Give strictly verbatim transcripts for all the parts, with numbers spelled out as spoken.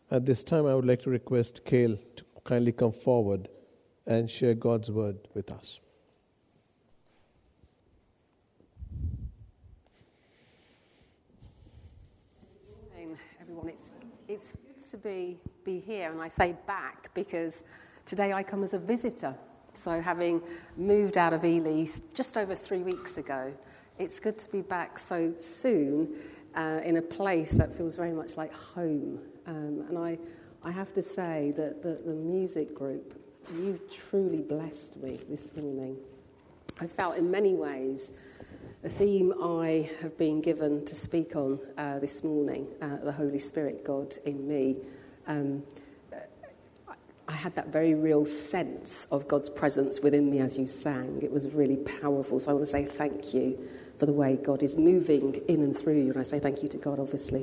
At this time, I would like to request Cale to kindly come forward and share God's word with us. Good morning, everyone. It's, it's good to be, be here, and I say back because today I come as a visitor. So having moved out of Ely just over three weeks ago, it's good to be back so soon uh, in a place that feels very much like home. Um, and I, I have to say that the, the music group, you truly blessed me this morning. I felt in many ways the theme I have been given to speak on uh, this morning, uh, the Holy Spirit, God in me. Um, I had that very real sense of God's presence within me as you sang. It was really powerful. So I want to say thank you for the way God is moving in and through you. And I say thank you to God, obviously.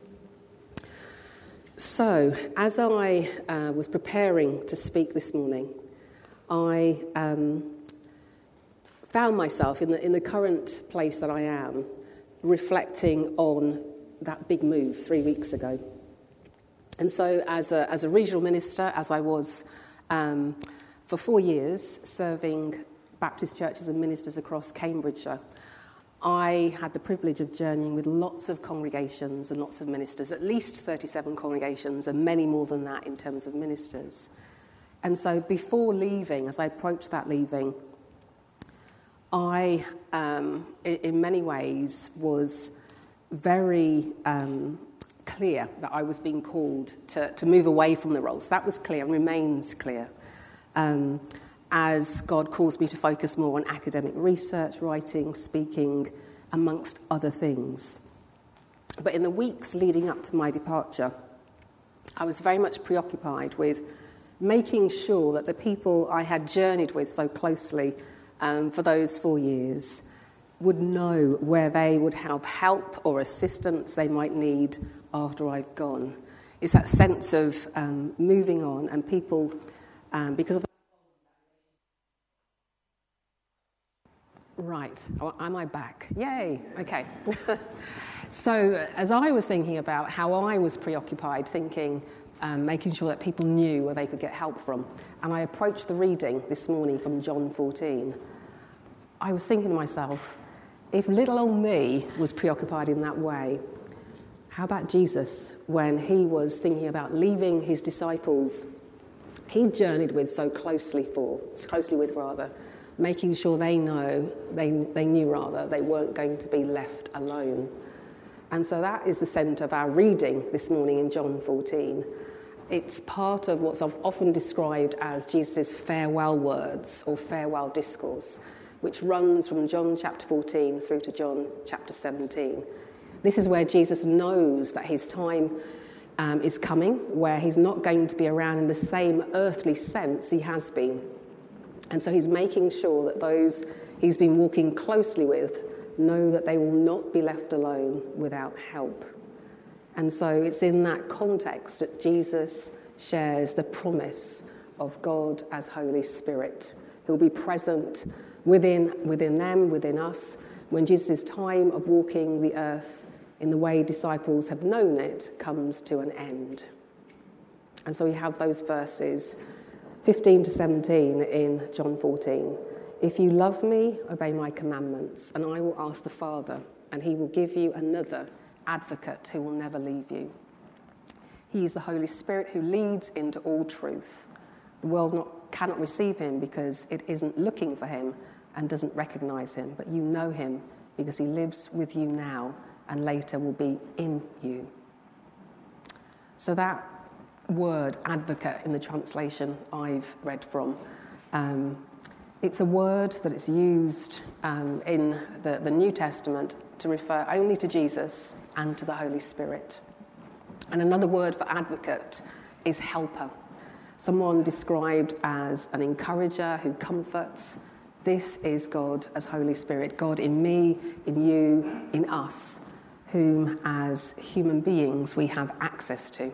So, as I uh, was preparing to speak this morning, I um, found myself in the in the current place that I am, reflecting on that big move three weeks ago. And so, as a as a regional minister, as I was um, for four years, serving Baptist churches and ministers across Cambridgeshire, I had the privilege of journeying with lots of congregations and lots of ministers, at least thirty-seven congregations and many more than that in terms of ministers. And so before leaving, as I approached that leaving, I, um, in many ways, was very um, clear that I was being called to, to move away from the roles. That was clear and remains clear. Um, as God calls me to focus more on academic research, writing, speaking, amongst other things. But in the weeks leading up to my departure, I was very much preoccupied with making sure that the people I had journeyed with so closely um, for those four years would know where they would have help or assistance they might need after I've gone. It's that sense of um, moving on and people, um, because of Right, am I back? Yay, okay. So as I was thinking about how I was preoccupied, thinking, um, making sure that people knew where they could get help from, and I approached the reading this morning from John fourteen, I was thinking to myself, if little old me was preoccupied in that way, how about Jesus when he was thinking about leaving his disciples he journeyed with so closely for, closely with rather, making sure they know, they, they knew rather, they weren't going to be left alone. And so that is the centre of our reading this morning in John fourteen. It's part of what's often described as Jesus' farewell words or farewell discourse, which runs from John chapter fourteen through to John chapter seventeen. This is where Jesus knows that his time um, is coming, where he's not going to be around in the same earthly sense he has been. And so he's making sure that those he's been walking closely with know that they will not be left alone without help. And so it's in that context that Jesus shares the promise of God as Holy Spirit, who will be present within, within them, within us, when Jesus' time of walking the earth in the way disciples have known it comes to an end. And so we have those verses fifteen to seventeen in John fourteen. If you love me, obey my commandments, and I will ask the Father, and he will give you another advocate who will never leave you. He is the Holy Spirit who leads into all truth. The world not, cannot receive him because it isn't looking for him and doesn't recognize him, but you know him because he lives with you now and later will be in you. So that word, advocate, in the translation I've read from, um, it's a word that is used um, in the, the New Testament to refer only to Jesus and to the Holy Spirit. And another word for advocate is helper, someone described as an encourager who comforts. This is God as Holy Spirit, God in me, in you, in us, whom as human beings we have access to.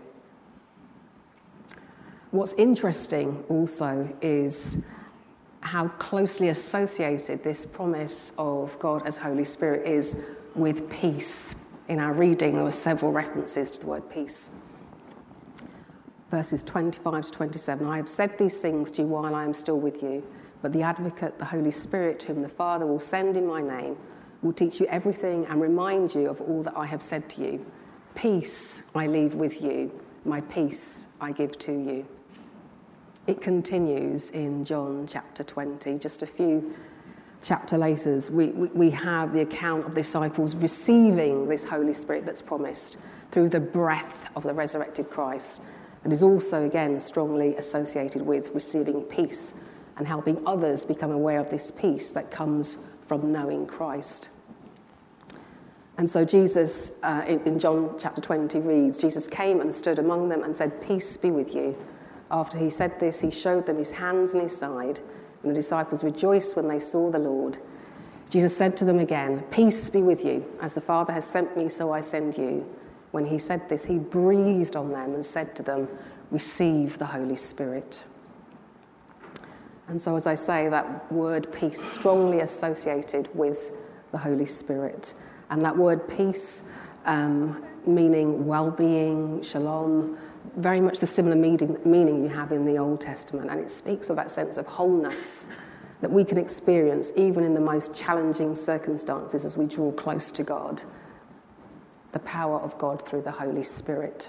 What's interesting also is how closely associated this promise of God as Holy Spirit is with peace. In our reading, there were several references to the word peace. verses twenty-five to twenty-seven. I have said these things to you while I am still with you, but the Advocate, the Holy Spirit, whom the Father will send in my name, will teach you everything and remind you of all that I have said to you. Peace I leave with you, my peace I give to you. It continues in John chapter twenty. Just a few chapter later, we, we, we have the account of the disciples receiving this Holy Spirit that's promised through the breath of the resurrected Christ. It is also, again, strongly associated with receiving peace and helping others become aware of this peace that comes from knowing Christ. And so Jesus, uh, in, in John chapter twenty reads, Jesus came and stood among them and said, "Peace be with you." After he said this, he showed them his hands and his side, and the disciples rejoiced when they saw the Lord. Jesus said to them again, "Peace be with you. As the Father has sent me, so I send you." When he said this, he breathed on them and said to them, "Receive the Holy Spirit." And so, as I say, that word peace strongly associated with the Holy Spirit. And that word peace, um, meaning well-being, shalom, very much the similar meaning, meaning you have in the Old Testament. And it speaks of that sense of wholeness that we can experience even in the most challenging circumstances as we draw close to God. The power of God through the Holy Spirit.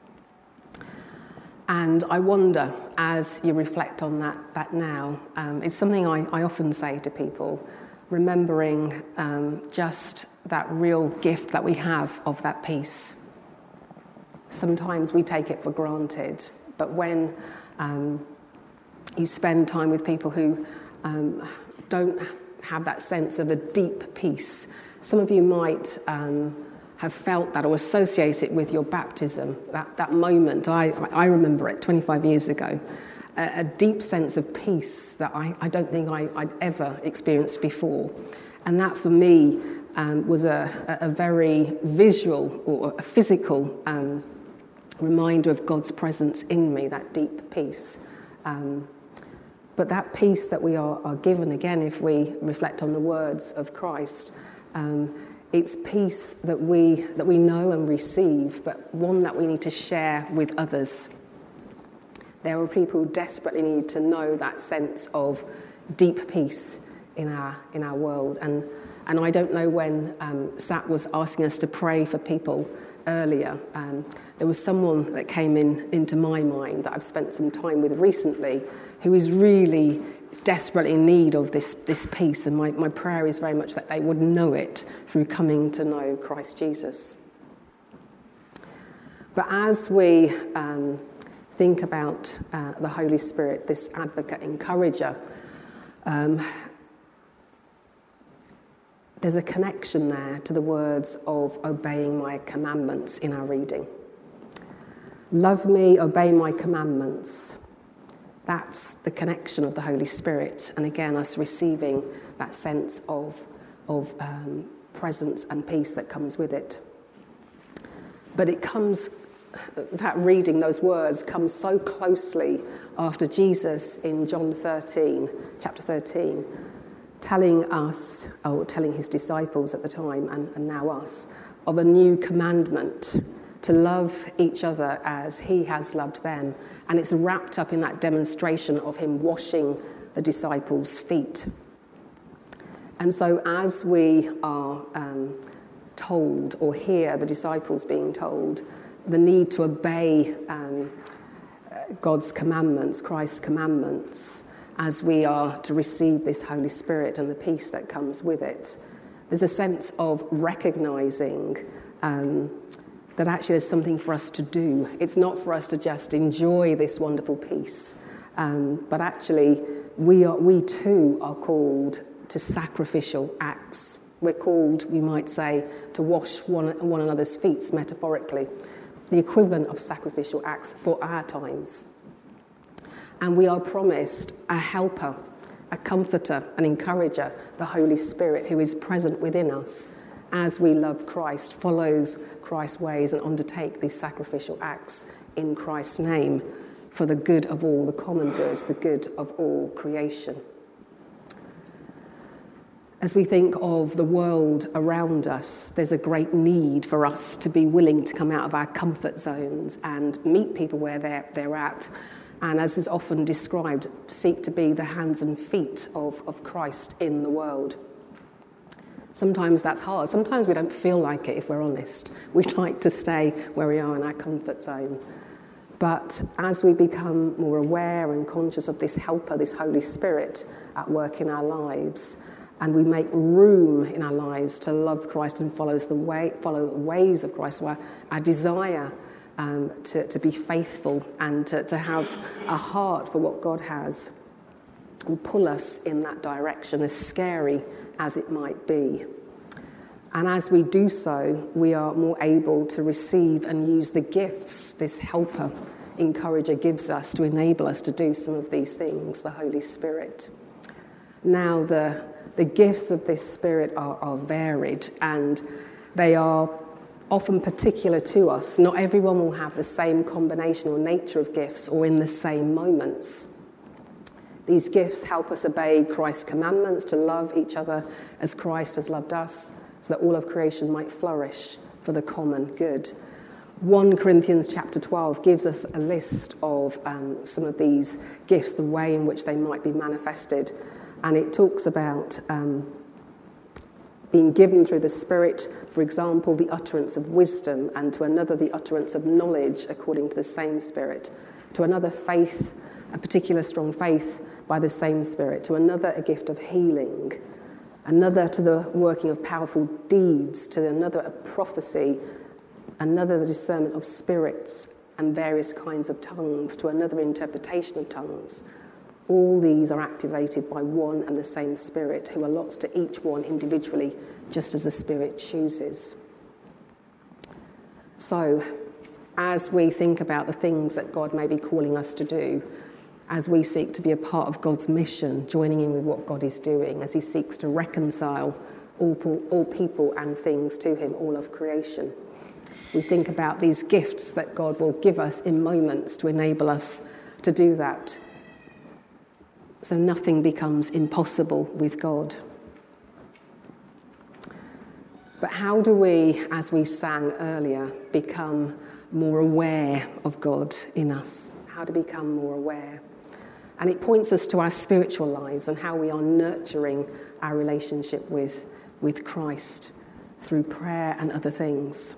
And I wonder, as you reflect on that, that now, um, it's something I, I often say to people, remembering um, just that real gift that we have of that peace. Sometimes we take it for granted, but when um, you spend time with people who um, don't have that sense of a deep peace, some of you might um, have felt that or associate it with your baptism, that, that moment. I, I remember it twenty-five years ago, a, a deep sense of peace that I, I don't think I, I'd ever experienced before. And that for me um, was a, a very visual or a physical um, reminder of God's presence in me, that deep peace. Um, but that peace that we are, are given, again, if we reflect on the words of Christ, um, it's peace that we that we know and receive, but one that we need to share with others. There are people who desperately need to know that sense of deep peace in our in our world. And and I don't know when um, Sat was asking us to pray for people earlier. Um, there was someone that came in into my mind that I've spent some time with recently, who is really desperately in need of this, this peace, and my, my prayer is very much that they would know it through coming to know Christ Jesus. But as we um, think about uh, the Holy Spirit, this advocate, encourager, um, there's a connection there to the words of obeying my commandments in our reading. Love me, obey my commandments. That's the connection of the Holy Spirit, and again, us receiving that sense of, of um, presence and peace that comes with it. But it comes, that reading, those words, comes so closely after Jesus in John thirteen, chapter thirteen, telling us, or telling his disciples at the time, and, and now us, of a new commandment, to love each other as he has loved them. And it's wrapped up in that demonstration of him washing the disciples' feet. And so as we are um, told or hear the disciples being told the need to obey um, God's commandments, Christ's commandments, as we are to receive this Holy Spirit and the peace that comes with it, there's a sense of recognising um, that actually there's something for us to do. It's not for us to just enjoy this wonderful peace, um, but actually we are, we too are called to sacrificial acts. We're called, we might say, to wash one, one another's feet, metaphorically, the equivalent of sacrificial acts for our times. And we are promised a helper, a comforter, an encourager, the Holy Spirit, who is present within us as we love Christ, follows Christ's ways and undertake these sacrificial acts in Christ's name for the good of all, the common good, the good of all creation. As we think of the world around us, there's a great need for us to be willing to come out of our comfort zones and meet people where they're, they're at. And as is often described, seek to be the hands and feet of, of Christ in the world. Sometimes that's hard. Sometimes we don't feel like it, if we're honest. We like to stay where we are in our comfort zone. But as we become more aware and conscious of this helper, this Holy Spirit at work in our lives, and we make room in our lives to love Christ and follows the way, follow the ways of Christ, our, our desire um, to, to be faithful and to, to have a heart for what God has, will pull us in that direction, as scary as it might be. And as we do so, we are more able to receive and use the gifts this helper, encourager gives us to enable us to do some of these things, the Holy Spirit. Now, the, the gifts of this Spirit are, are varied, and they are often particular to us. Not everyone will have the same combination or nature of gifts or in the same moments. These gifts help us obey Christ's commandments to love each other as Christ has loved us, so that all of creation might flourish for the common good. First Corinthians chapter twelve gives us a list of um, some of these gifts, the way in which they might be manifested. And it talks about um, being given through the Spirit, for example, the utterance of wisdom, and to another the utterance of knowledge according to the same Spirit, to another faith, a particular strong faith by the same Spirit, to another a gift of healing, another to the working of powerful deeds, to another a prophecy, another the discernment of spirits and various kinds of tongues, to another interpretation of tongues. All these are activated by one and the same Spirit, who allots to each one individually, just as the Spirit chooses. So, as we think about the things that God may be calling us to do, as we seek to be a part of God's mission, joining in with what God is doing, as he seeks to reconcile all, all people and things to him, all of creation, we think about these gifts that God will give us in moments to enable us to do that. So nothing becomes impossible with God. But how do we, as we sang earlier, become more aware of God in us? How to become more aware? And it points us to our spiritual lives and how we are nurturing our relationship with, with Christ through prayer and other things.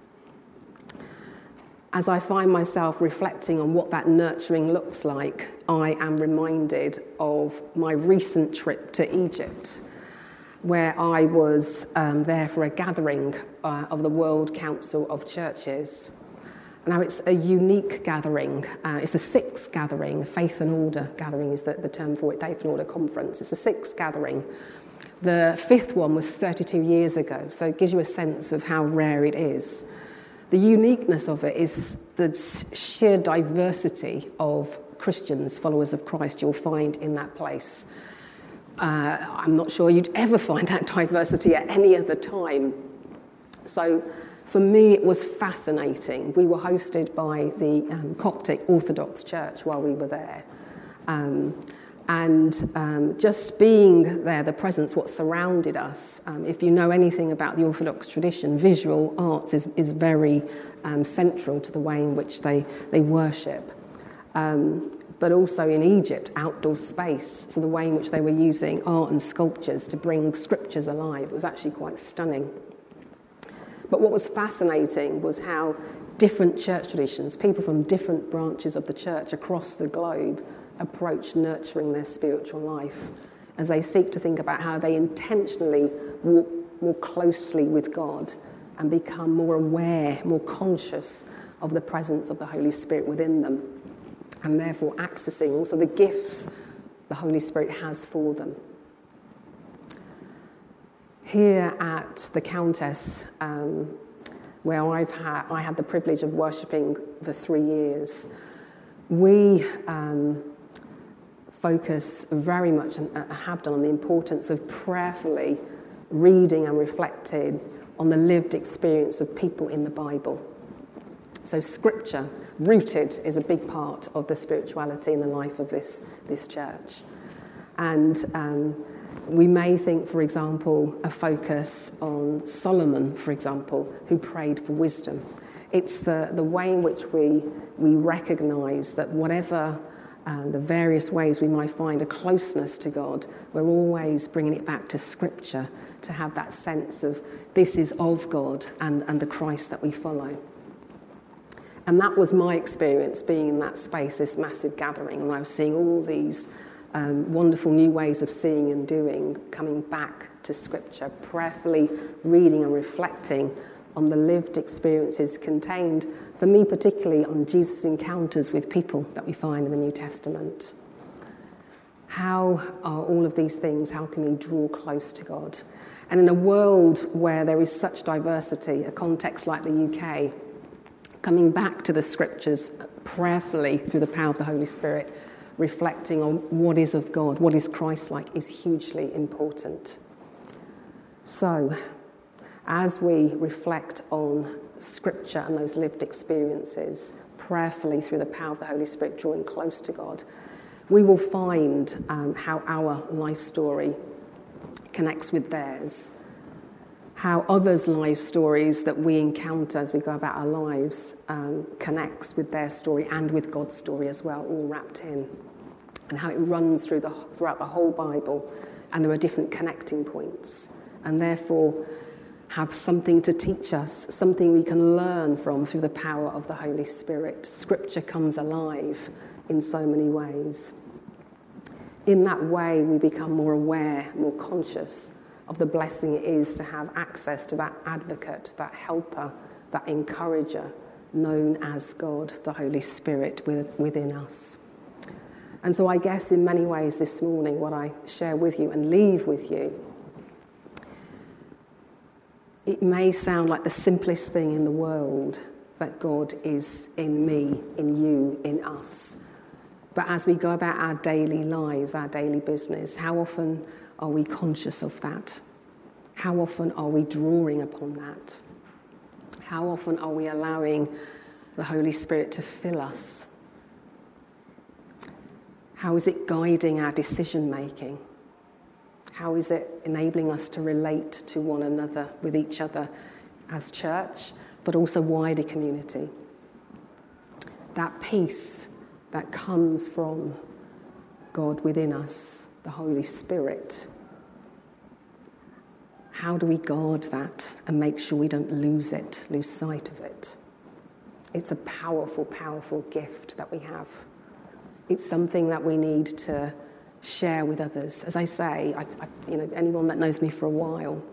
As I find myself reflecting on what that nurturing looks like, I am reminded of my recent trip to Egypt, where I was um, there for a gathering uh, of the World Council of Churches. Now, it's a unique gathering. Uh, it's the sixth gathering. Faith and Order gathering is the, the term for it, Faith and Order Conference. It's the sixth gathering. The fifth one was thirty-two years ago, so it gives you a sense of how rare it is. The uniqueness of it is the sheer diversity of Christians, followers of Christ, you'll find in that place. Uh, I'm not sure you'd ever find that diversity at any other time. So for me, it was fascinating. We were hosted by the um, Coptic Orthodox Church while we were there. Um, and um, just being there, the presence, what surrounded us, um, if you know anything about the Orthodox tradition, visual arts is, is very um, central to the way in which they, they worship. Um, but also in Egypt, outdoor space, so the way in which they were using art and sculptures to bring scriptures alive. It was actually quite stunning. But what was fascinating was how different church traditions, people from different branches of the church across the globe, approach nurturing their spiritual life as they seek to think about how they intentionally walk more closely with God and become more aware, more conscious of the presence of the Holy Spirit within them, and therefore accessing also the gifts the Holy Spirit has for them. Here at the Countess, um, where I've had, I had the privilege of worshipping for three years, we um, focus very much, and have done, on the importance of prayerfully reading and reflecting on the lived experience of people in the Bible. So scripture, rooted, is a big part of the spirituality in the life of this, this church. And um, We may think, for example, a focus on Solomon, for example, who prayed for wisdom. It's the, the way in which we, we recognise that whatever uh, the various ways we might find a closeness to God, we're always bringing it back to Scripture to have that sense of this is of God and, and the Christ that we follow. And that was my experience being in that space, this massive gathering, and I was seeing all these um, wonderful new ways of seeing and doing, coming back to Scripture, prayerfully reading and reflecting on the lived experiences contained, for me particularly, on Jesus' encounters with people that we find in the New Testament. How are all of these things, how can we draw close to God? And in a world where there is such diversity, a context like the U K, coming back to the Scriptures prayerfully through the power of the Holy Spirit, reflecting on what is of God, what is Christ-like, is hugely important. So, as we reflect on Scripture and those lived experiences, prayerfully through the power of the Holy Spirit, drawing close to God, we will find um, how our life story connects with theirs, how others' life stories that we encounter as we go about our lives um, connects with their story and with God's story as well, all wrapped in, and how it runs through the, throughout the whole Bible, and there are different connecting points, and therefore have something to teach us, something we can learn from through the power of the Holy Spirit. Scripture comes alive in so many ways. In that way, we become more aware, more conscious of the blessing it is to have access to that advocate, that helper, that encourager, known as God, the Holy Spirit within us. And so I guess in many ways this morning, what I share with you and leave with you, it may sound like the simplest thing in the world that God is in me, in you, in us. But as we go about our daily lives, our daily business, how often are we conscious of that? How often are we drawing upon that? How often are we allowing the Holy Spirit to fill us? How is it guiding our decision making? How is it enabling us to relate to one another, with each other as church, but also wider community? That peace that comes from God within us, the Holy Spirit. How do we guard that and make sure we don't lose it, lose sight of it? It's a powerful, powerful gift that we have. It's something that we need to share with others. As I say, I, I, you know, anyone that knows me for a while,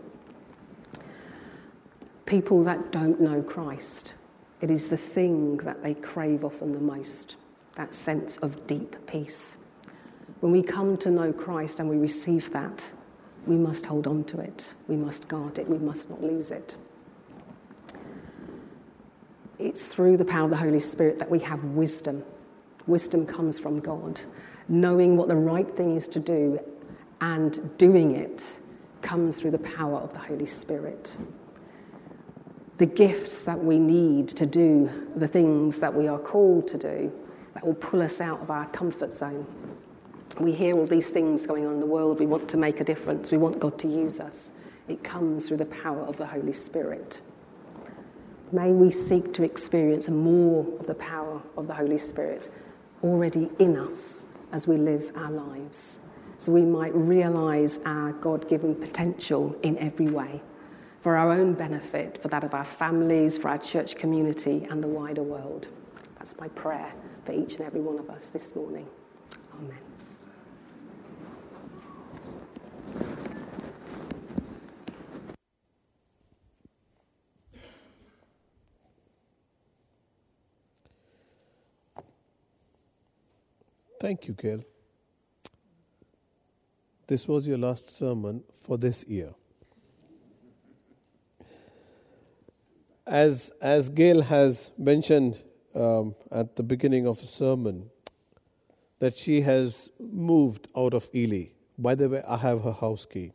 people that don't know Christ, it is the thing that they crave often the most, that sense of deep peace. When we come to know Christ and we receive that, we must hold on to it. We must guard it. We must not lose it. It's through the power of the Holy Spirit that we have wisdom. Wisdom comes from God. Knowing what the right thing is to do and doing it comes through the power of the Holy Spirit. The gifts that we need to do the things that we are called to do, that will pull us out of our comfort zone. We hear all these things going on in the world. We want to make a difference. We want God to use us. It comes through the power of the Holy Spirit. May we seek to experience more of the power of the Holy Spirit already in us as we live our lives, so we might realise our God-given potential in every way, for our own benefit, for that of our families, for our church community and the wider world. That's my prayer for each and every one of us this morning. Amen. Thank you, Gail. This was your last sermon for this year. As, as Gail has mentioned um, at the beginning of a sermon, that she has moved out of Ely. By the way, I have her house key.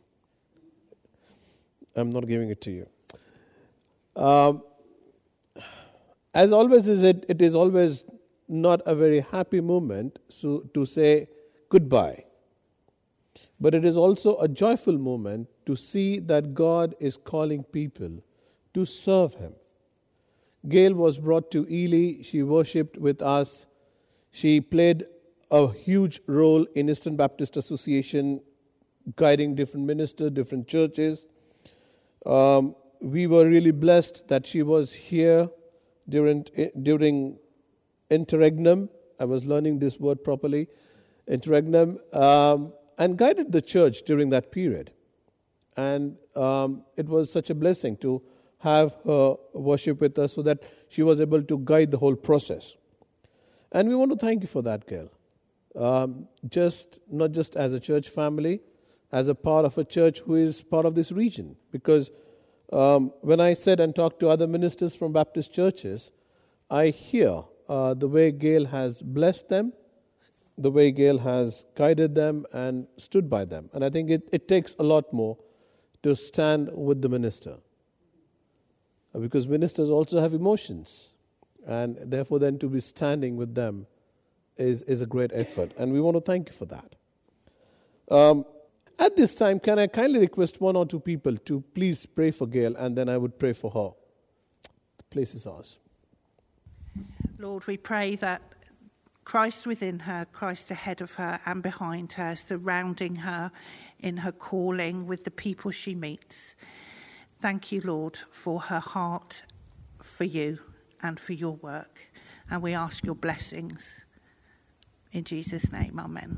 I'm not giving it to you. Um, as always is it, it is always not a very happy moment so, to say goodbye. But it is also a joyful moment to see that God is calling people to serve Him. Gail was brought to Ely. She worshipped with us. She played a huge role in Eastern Baptist Association, guiding different ministers, different churches. Um, we were really blessed that she was here during during interregnum. I was learning this word properly, interregnum, um, and guided the church during that period. And um, it was such a blessing to have her worship with us so that she was able to guide the whole process. And we want to thank you for that, Gail. Um, just not just as a church family, as a part of a church who is part of this region. Because um, when I said and talked to other ministers from Baptist churches, I hear uh, the way Gail has blessed them, the way Gail has guided them and stood by them. And I think it, it takes a lot more to stand with the minister. Because ministers also have emotions. And therefore then to be standing with them is, is a great effort. And we want to thank you for that. Um, at this time, can I kindly request one or two people to please pray for Gail, and then I would pray for her. The place is ours. Lord, we pray that Christ within her, Christ ahead of her and behind her, surrounding her in her calling with the people she meets. Thank you, Lord, for her heart for you and for your work. And we ask your blessings. In Jesus' name, amen.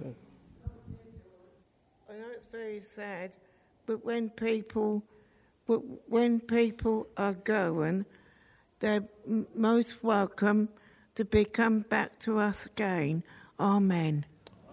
I know it's very sad, but when people, but when people are going, they're most welcome to be come back to us again. Amen.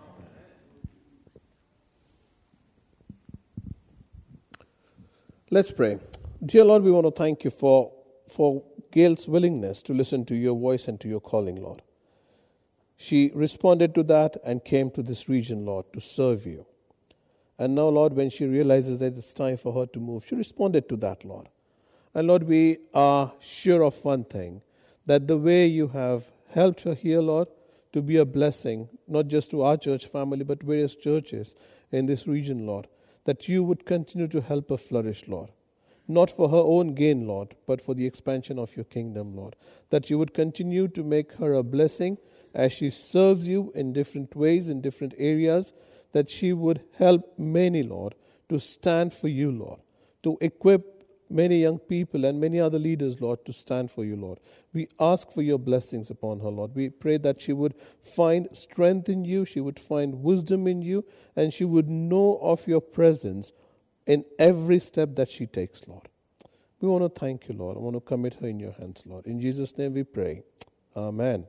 Let's pray. Dear Lord, we want to thank you for, for Gail's willingness to listen to your voice and to your calling, Lord. She responded to that and came to this region, Lord, to serve you. And now, Lord, when she realizes that it's time for her to move, she responded to that, Lord. And Lord, we are sure of one thing, that the way you have helped her here, Lord, to be a blessing, not just to our church family, but various churches in this region, Lord, that you would continue to help her flourish, Lord. Not for her own gain, Lord, but for the expansion of your kingdom, Lord. That you would continue to make her a blessing as she serves you in different ways, in different areas, that she would help many, Lord, to stand for you, Lord, to equip many young people and many other leaders, Lord, to stand for you, Lord. We ask for your blessings upon her, Lord. We pray that she would find strength in you, she would find wisdom in you, and she would know of your presence in every step that she takes, Lord. We want to thank you, Lord. I want to commit her in your hands, Lord. In Jesus' name we pray. Amen.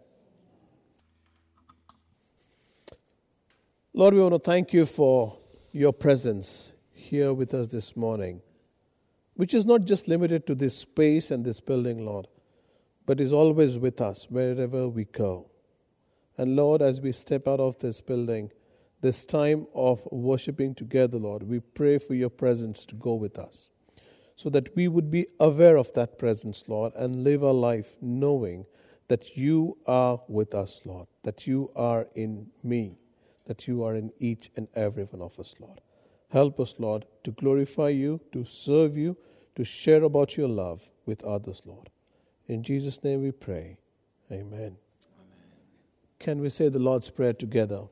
Lord, we want to thank you for your presence here with us this morning, which is not just limited to this space and this building, Lord, but is always with us wherever we go. And Lord, as we step out of this building, this time of worshiping together, Lord, we pray for your presence to go with us, so that we would be aware of that presence, Lord, and live our life knowing that you are with us, Lord, that you are in me, that you are in each and every one of us, Lord. Help us, Lord, to glorify you, to serve you, to share about your love with others, Lord. In Jesus' name we pray. Amen. Amen. Can we say the Lord's Prayer together?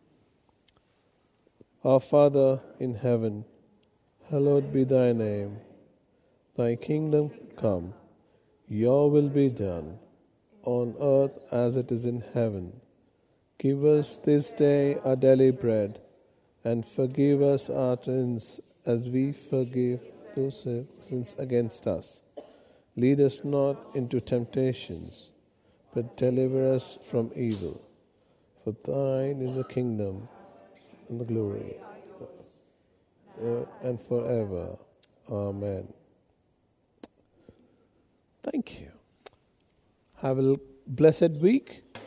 Our Father in heaven, hallowed be thy name. Thy kingdom come, your will be done, on earth as it is in heaven. Give us this day our daily bread, and forgive us our sins as we forgive those who sins against us. Lead us not into temptations, but deliver us from evil. For thine is the kingdom and the glory, uh, and forever. Amen. Thank you. Have a blessed week.